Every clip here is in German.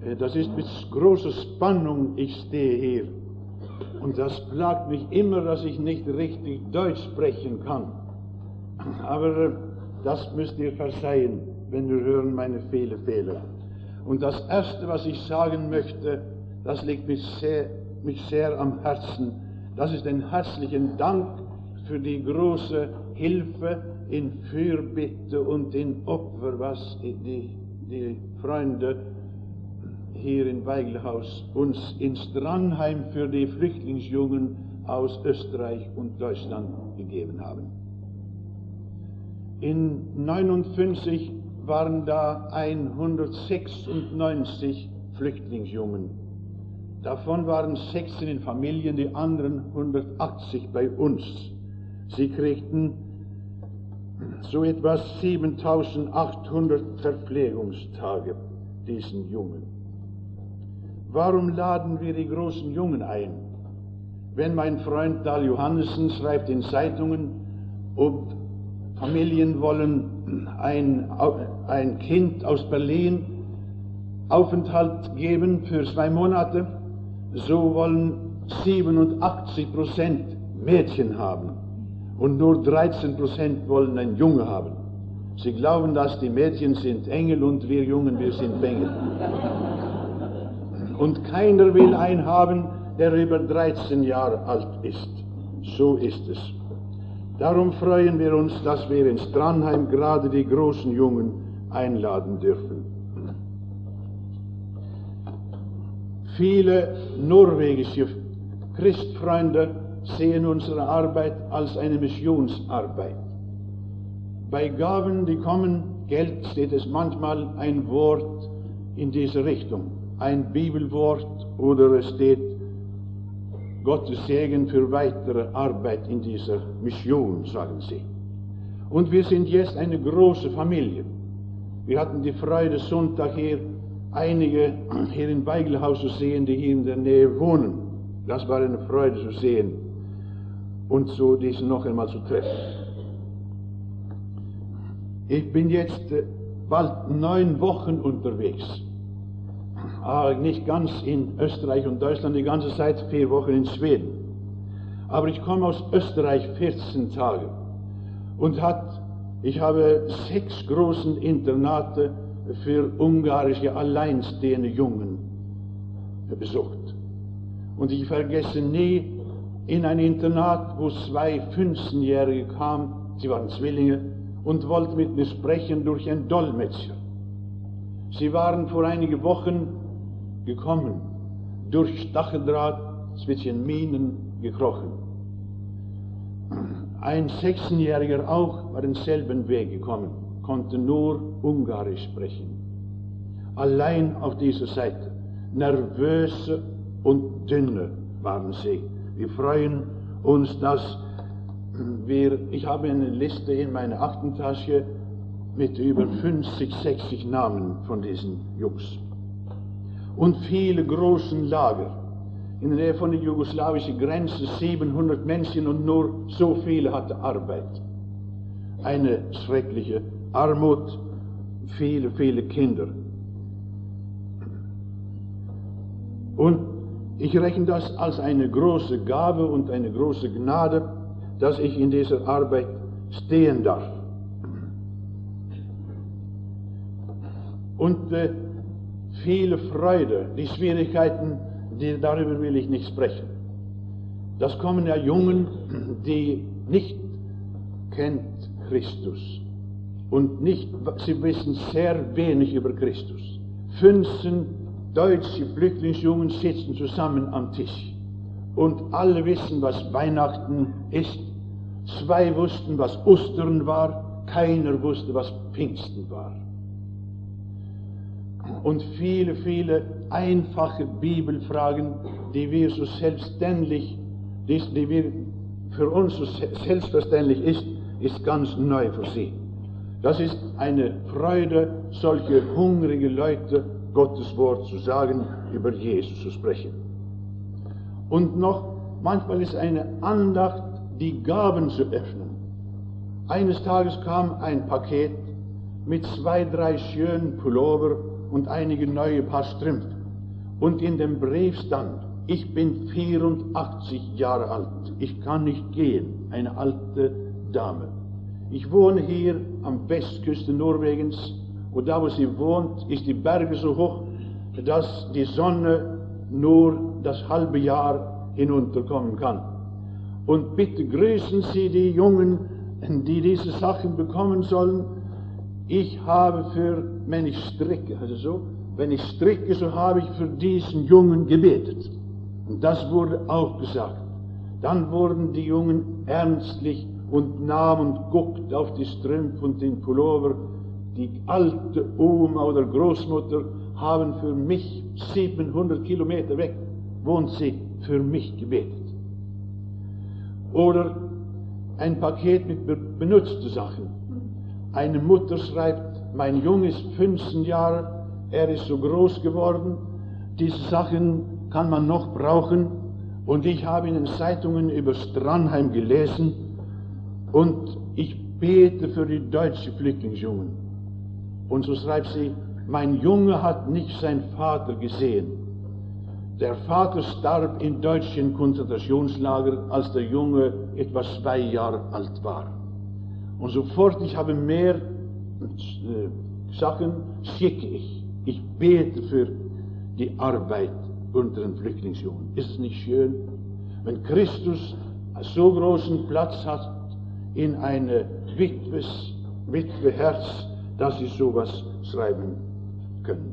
Das ist mit großer Spannung, ich stehe hier. Und das plagt mich immer, dass ich nicht richtig Deutsch sprechen kann. Aber das müsst ihr verzeihen, wenn wir hören meine vielen Fehler. Und das Erste, was ich sagen möchte, das liegt mich sehr am Herzen. Das ist ein herzlichen Dank für die große Hilfe in Fürbitte und in Opfer, was die Freunde hier in Weiglhaus uns in Strandheim für die Flüchtlingsjungen aus Österreich und Deutschland gegeben haben. In 1959 waren da 196 Flüchtlingsjungen. Davon waren 16 in Familien, die anderen 180 bei uns. Sie kriegten so etwas 7.800 Verpflegungstage, diesen Jungen. Warum laden wir die großen Jungen ein? Wenn mein Freund Dahl Johannessen schreibt in Zeitungen, ob Familien wollen ein Kind aus Berlin Aufenthalt geben für 2 Monate, so wollen 87% Mädchen haben und nur 13% wollen einen Junge haben. Sie glauben, dass die Mädchen sind Engel und wir Jungen, wir sind Bengel. Und keiner will einen haben, der über 13 Jahre alt ist. So ist es. Darum freuen wir uns, dass wir in Strandheim gerade die großen Jungen einladen dürfen. Viele norwegische Christfreunde sehen unsere Arbeit als eine Missionsarbeit. Bei Gaben, die kommen, Geld, steht es manchmal ein Wort in diese Richtung. Ein Bibelwort oder es steht Gottes Segen für weitere Arbeit in dieser Mission, sagen sie. Und wir sind jetzt eine große Familie. Wir hatten die Freude, Sonntag hier einige hier in Weiglhaus zu sehen, die hier in der Nähe wohnen. Das war eine Freude zu sehen und so diese noch einmal zu treffen. Ich bin jetzt bald 9 Wochen unterwegs. Nicht ganz in Österreich und Deutschland, die ganze Zeit 4 Wochen in Schweden. Aber ich komme aus Österreich 14 Tage und ich habe 6 großen Internate für ungarische alleinstehende Jungen besucht. Und ich vergesse nie in ein Internat, wo 2 15-Jährige kamen, sie waren Zwillinge, und wollten mit mir sprechen durch einen Dolmetscher. Sie waren vor einigen Wochen gekommen, durch Stacheldraht zwischen Minen gekrochen. Ein 16-Jähriger auch war denselben Weg gekommen, konnte nur Ungarisch sprechen. Allein auf dieser Seite, nervöse und dünne waren sie. Wir freuen uns, dass ich habe eine Liste in meiner Aktentasche mit über 50, 60 Namen von diesen Jungs. Und viele großen Lager. In der Nähe von der jugoslawischen Grenze 700 Menschen und nur so viele hatten Arbeit. Eine schreckliche Armut, viele, viele Kinder. Und ich rechne das als eine große Gabe und eine große Gnade, dass ich in dieser Arbeit stehen darf. Und viele Freude, die Schwierigkeiten, darüber will ich nicht sprechen. Das kommen ja Jungen, die nicht kennt Christus und sie wissen sehr wenig über Christus. 15 deutsche Flüchtlingsjungen sitzen zusammen am Tisch und alle wissen, was Weihnachten ist. 2 wussten, was Ostern war, keiner wusste, was Pfingsten war. Und viele, viele einfache Bibelfragen, die wir so selbstverständlich, die für uns so selbstverständlich ist ganz neu für sie. Das ist eine Freude, solche hungrige Leute Gottes Wort zu sagen, über Jesus zu sprechen. Und noch, manchmal ist eine Andacht, die Gaben zu öffnen. Eines Tages kam ein Paket mit 2, 3 schönen Pullover und einige neue Paar Strümpfe. Und in dem Brief stand: Ich bin 84 Jahre alt, ich kann nicht gehen, eine alte Dame. Ich wohne hier am Westküste Norwegens, und da, wo sie wohnt, ist die Berge so hoch, dass die Sonne nur das halbe Jahr hinunterkommen kann. Und bitte grüßen Sie die Jungen, die diese Sachen bekommen sollen. Ich habe wenn ich stricke, so habe ich für diesen Jungen gebetet. Und das wurde auch gesagt. Dann wurden die Jungen ernstlich und nahmen und guckten auf die Strümpfe und den Pullover. Die alte Oma oder Großmutter haben für mich 700 Kilometer weg, wohnt sie, für mich gebetet. Oder ein Paket mit benutzten Sachen. Eine Mutter schreibt: Mein Junge ist 15 Jahre, er ist so groß geworden, diese Sachen kann man noch brauchen, und ich habe in den Zeitungen über Strandheim gelesen, und ich bete für die deutschen Flüchtlingsjungen. Und so schreibt sie: Mein Junge hat nicht seinen Vater gesehen. Der Vater starb in deutschen Konzentrationslager, als der Junge etwa 2 Jahre alt war. Und sofort ich habe mehr Sachen, schicke ich. Ich bete für die Arbeit unter den Flüchtlingsjungen. Ist es nicht schön, wenn Christus so großen Platz hat in eine Witweherz, dass sie sowas schreiben können?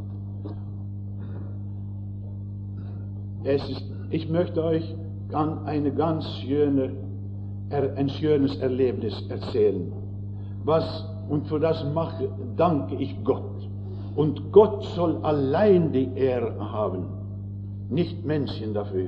Ich möchte euch ein schönes Erlebnis erzählen. Und für das danke ich Gott. Und Gott soll allein die Ehre haben, nicht Menschen dafür.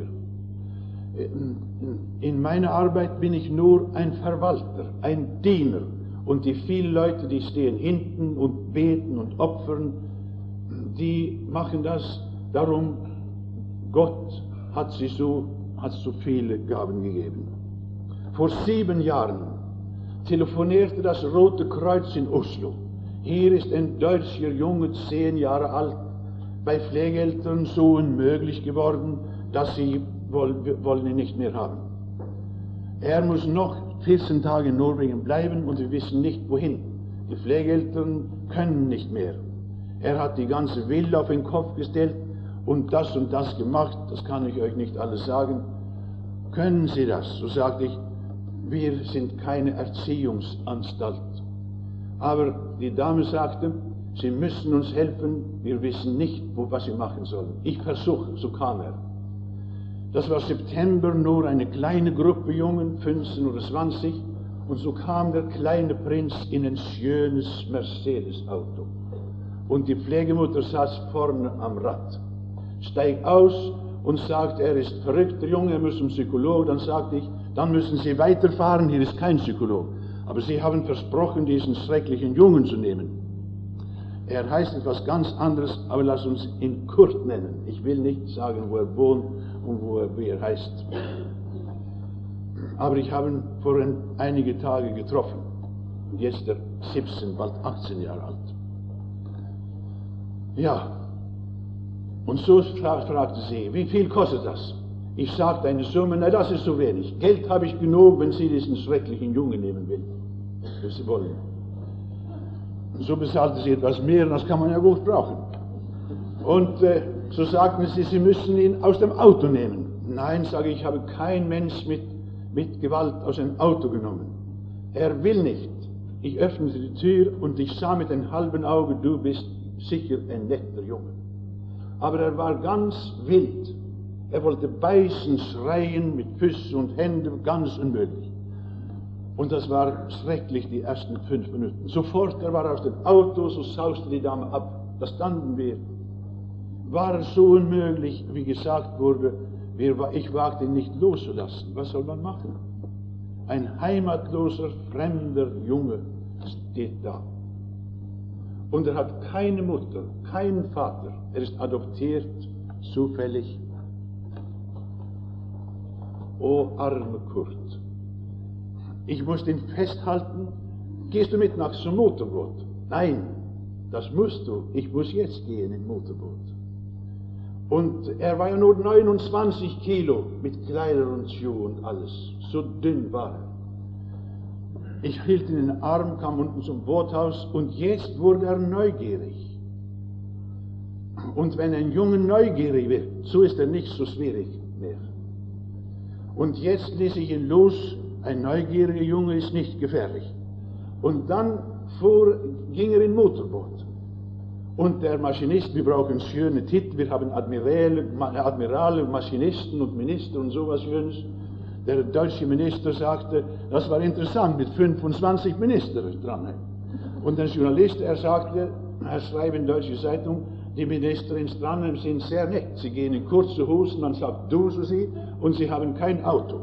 In meiner Arbeit bin ich nur ein Verwalter, ein Diener. Und die vielen Leute, die stehen hinten und beten und opfern, die machen das darum. Gott hat so viele Gaben gegeben. Vor 7 Jahren telefonierte das Rote Kreuz in Oslo. Hier ist ein deutscher Junge, 10 Jahre alt, bei Pflegeeltern so unmöglich geworden, dass sie wollen ihn nicht mehr haben. Er muss noch 14 Tage in Norwegen bleiben, und wir wissen nicht wohin. Die Pflegeeltern können nicht mehr. Er hat die ganze Villa auf den Kopf gestellt und das gemacht, das kann ich euch nicht alles sagen. Können Sie das? So sagte ich: Wir sind keine Erziehungsanstalt. Aber die Dame sagte: Sie müssen uns helfen, wir wissen nicht, was wir machen sollen. Ich versuche, so kam er. Das war September, nur eine kleine Gruppe Jungen, 15 oder 20, und so kam der kleine Prinz in ein schönes Mercedes-Auto. Und die Pflegemutter saß vorne am Rad. Steigt aus und sagt, er ist verrückt, der Junge, er muss zum Psychologen. Dann sagte ich: Dann müssen Sie weiterfahren, hier ist kein Psychologe. Aber Sie haben versprochen, diesen schrecklichen Jungen zu nehmen. Er heißt etwas ganz anderes, aber lass uns ihn Kurt nennen. Ich will nicht sagen, wo er wohnt und wie er heißt. Aber ich habe ihn vor einige Tage getroffen. Und jetzt ist er 17, bald 18 Jahre alt. Ja, und so fragte sie: Wie viel kostet das? Ich sagte eine Summe: Nein, das ist so wenig. Geld habe ich genug, wenn Sie diesen schrecklichen Jungen nehmen wollen. Und so bezahlte sie etwas mehr, und das kann man ja gut brauchen. Und so sagten sie: Sie müssen ihn aus dem Auto nehmen. Nein, sage ich, habe kein Mensch mit Gewalt aus dem Auto genommen. Er will nicht. Ich öffnete die Tür und ich sah mit einem halben Auge: Du bist sicher ein netter Junge. Aber er war ganz wild. Er wollte beißen, schreien mit Füßen und Händen, ganz unmöglich. Und das war schrecklich, die ersten 5 Minuten. Sofort, er war aus dem Auto, so sauste die Dame ab. Da standen wir. War es so unmöglich, wie gesagt wurde, ich wagte ihn nicht loszulassen. Was soll man machen? Ein heimatloser, fremder Junge steht da. Und er hat keine Mutter, keinen Vater. Er ist adoptiert, zufällig. O arme Kurt. Ich musste ihn festhalten. Gehst du mit nach zum Motorboot? Nein, das musst du. Ich muss jetzt gehen im Motorboot. Und er war ja nur 29 Kilo mit Kleider und Schuhe und alles. So dünn war er. Ich hielt ihn in den Arm, kam unten zum Bootshaus und jetzt wurde er neugierig. Und wenn ein Junge neugierig wird, so ist er nicht so schwierig mehr. Und jetzt ließ ich ihn los. Ein neugieriger Junge ist nicht gefährlich. Und dann ging er in Motorboot. Und der Maschinist, wir brauchen schöne Titel, wir haben Admirale, Maschinisten und Minister und sowas Schönes. Der deutsche Minister sagte, das war interessant, mit 25 Ministern dran. Und der Journalist, er sagte, er schreibt in der deutschen Zeitung, die Minister in Strandheim sind sehr nett. Sie gehen in kurze Hosen, man sagt du zu sie, und sie haben kein Auto.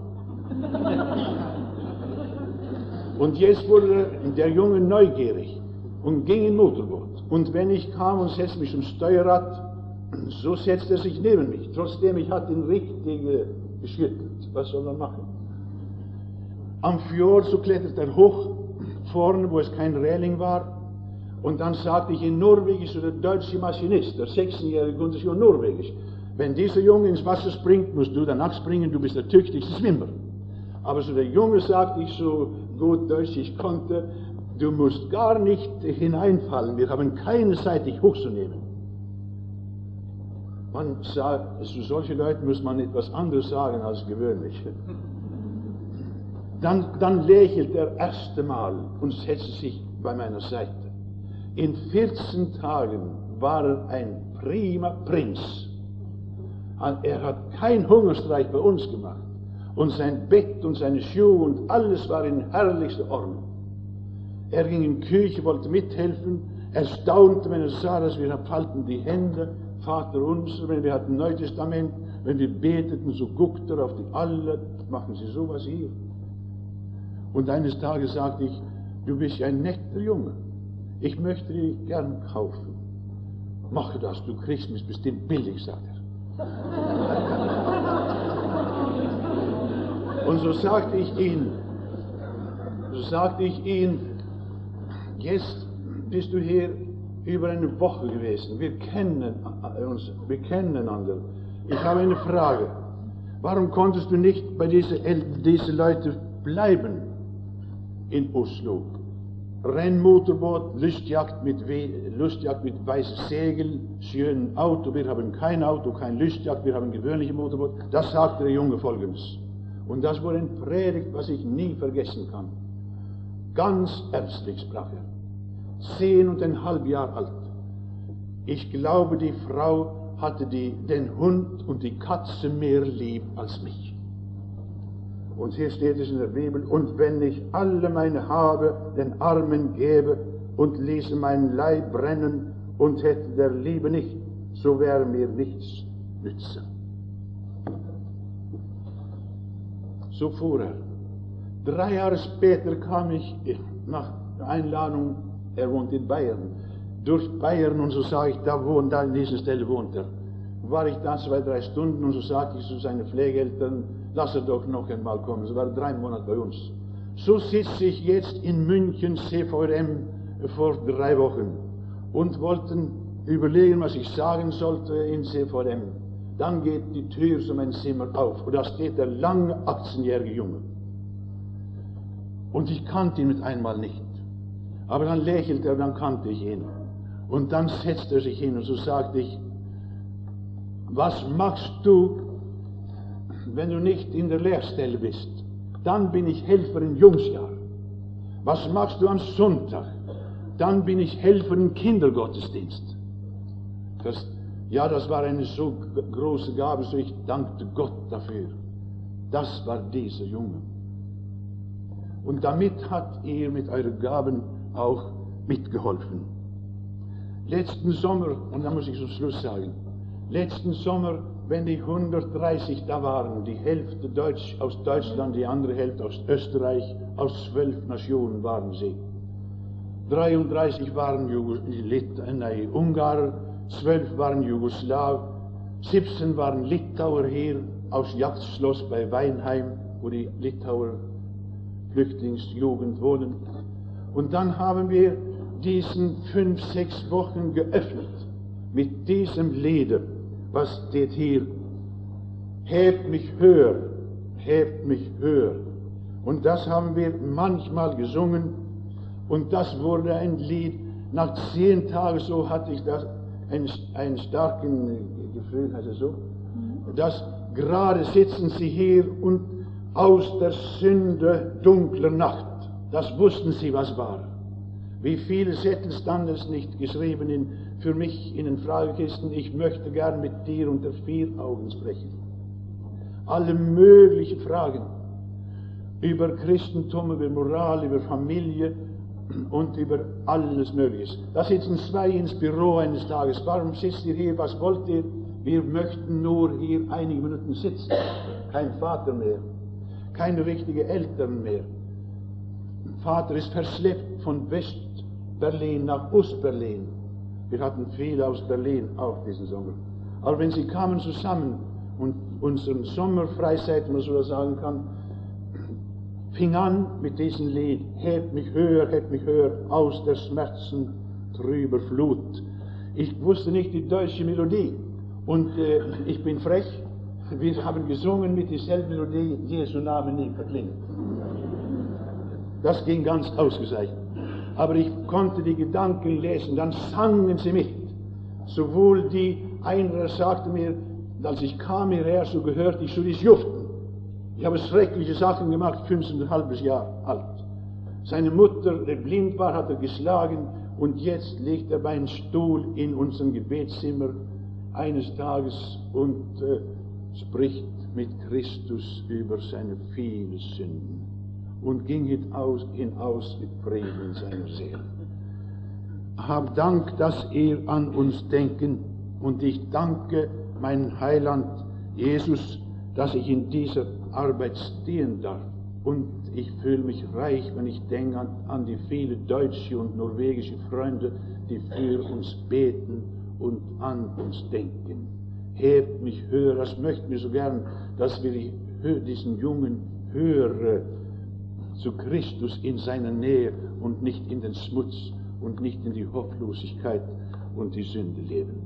Und jetzt wurde der Junge neugierig und ging in Motorboot. Und wenn ich kam und setzte mich zum Steuerrad, so setzte er sich neben mich. Trotzdem, ich hatte ihn richtig geschüttelt. Was soll er machen? Am Fjord, so klettert er hoch, vorne, wo es kein Reling war. Und dann sagte ich in Norwegisch zu der deutsche Maschinist, der 16-jährige konnte schon Norwegisch, wenn dieser Junge ins Wasser springt, musst du danach springen, du bist der tüchtigste Schwimmer. Aber zu der Junge sagte ich so gut Deutsch ich konnte, du musst gar nicht hineinfallen, wir haben keine Zeit, dich hochzunehmen. Man sagt, zu solchen Leuten muss man etwas anderes sagen als gewöhnlich. Dann lächelt er erste Mal und setzt sich bei meiner Seite. In 14 Tagen war er ein prima Prinz. Er hat keinen Hungerstreik bei uns gemacht. Und sein Bett und seine Schuhe und alles war in herrlichster Ordnung. Er ging in die Küche, wollte mithelfen. Er staunte, wenn er sah, dass wir falten die Hände, Vater unser, wenn wir hatten Neues Testament, wenn wir beteten, so guckte er auf die alle, machen Sie sowas hier. Und eines Tages sagte ich, du bist ja ein netter Junge. Ich möchte dich gern kaufen. Mache das, du kriegst mich bestimmt billig, sagt er. Und so sagte ich ihm, jetzt bist du hier über eine Woche gewesen. Wir kennen einander. Ich habe eine Frage. Warum konntest du nicht bei diesen Leuten bleiben in Oslo? Rennmotorboot, Lustjagd mit weißen Segeln, schönen Auto. Wir haben kein Auto, kein Lustjagd, wir haben ein gewöhnliches Motorboot. Das sagte der Junge folgendes. Und das wurde ein Predigt, was ich nie vergessen kann. Ganz ernstlich sprach er. 10,5 Jahre alt. Ich glaube, die Frau hatte den Hund und die Katze mehr lieb als mich. Und hier steht es in der Bibel, und wenn ich alle meine Habe den Armen gebe und ließe meinen Leib brennen und hätte der Liebe nicht, so wäre mir nichts nütze. So fuhr er. 3 Jahre später kam ich nach der Einladung, er wohnt in Bayern, durch Bayern, und so sah ich, da an dieser Stelle wohnt er. War ich da 2-3 Stunden und so sagte ich zu seinen Pflegeeltern, lass er doch noch einmal kommen. So war 3 Monate bei uns. So sitze ich jetzt in München, CVM, vor 3 Wochen und wollten überlegen, was ich sagen sollte in CVM. Dann geht die Tür zu meinem Zimmer auf und da steht der lange 18-jährige Junge. Und ich kannte ihn mit einmal nicht. Aber dann lächelte er, dann kannte ich ihn. Und dann setzte er sich hin und so sagte ich, was machst du, wenn du nicht in der Lehrstelle bist? Dann bin ich Helfer im Jungsjahr. Was machst du am Sonntag? Dann bin ich Helfer im Kindergottesdienst. Das war eine so große Gabe, so ich dankte Gott dafür. Das war dieser Junge. Und damit hat ihr mit euren Gaben auch mitgeholfen. Letzten Sommer, und da muss ich zum Schluss sagen, letzten Sommer, wenn die 130 da waren, die Hälfte aus Deutschland, die andere Hälfte aus Österreich, aus 12 Nationen waren sie. 33 waren Ungarer, 12 waren Jugoslawen, 17 waren Litauer hier aus Jagdschloss bei Weinheim, wo die Litauer Flüchtlingsjugend wohnen. Und dann haben wir diesen 5-6 Wochen geöffnet mit diesem Lieder. was steht hier? Hebt mich höher, hebt mich höher. Und das haben wir manchmal gesungen, und das wurde ein Lied. Nach 10 Tagen, so hatte ich das, einen starken Gefühl, heißt es so, dass gerade sitzen sie hier und aus der Sünde dunkler Nacht, das wussten sie, was war. Wie viele Zettel stand es nicht geschrieben für mich in den Fragekisten, ich möchte gern mit dir unter 4 Augen sprechen. Alle möglichen Fragen über Christentum, über Moral, über Familie und über alles Mögliche. Da sitzen 2 ins Büro eines Tages. Warum sitzt ihr hier? Was wollt ihr? Wir möchten nur hier einige Minuten sitzen. Kein Vater mehr, keine richtigen Eltern mehr. Vater ist verschleppt von West-Berlin nach Ost-Berlin. Wir hatten viele aus Berlin auch diesen Sommer. Aber wenn sie kamen zusammen und unseren Sommerfreizeit, wenn man so sagen kann, fing an mit diesem Lied, hebt mich höher, aus der Schmerzen trüber Flut. Ich wusste nicht die deutsche Melodie und ich bin frech, wir haben gesungen mit derselben Melodie, Jesu Name nie verklingen. Das ging ganz ausgezeichnet. Aber ich konnte die Gedanken lesen, dann sangen sie mit. Sowohl einer sagte mir, als ich kam hierher, so gehörte ich zu dies Juften. Ich habe schreckliche Sachen gemacht, 5,5 Jahre alt. Seine Mutter, der blind war, hat er geschlagen, und jetzt liegt er bei einem Stuhl in unserem Gebetszimmer eines Tages und spricht mit Christus über seine vielen Sünden und ging hinaus mit Frieden in seiner Seele. Hab Dank, dass ihr an uns denken, und ich danke mein Heiland Jesus, dass ich in dieser Arbeit stehen darf. Und ich fühle mich reich, wenn ich denke an die vielen deutsche und norwegische Freunde, die für uns beten und an uns denken. Hebt mich höher, das möchten wir so gern, dass wir diesen Jungen höher zu Christus in seiner Nähe und nicht in den Schmutz und nicht in die Hofflosigkeit und die Sünde leben.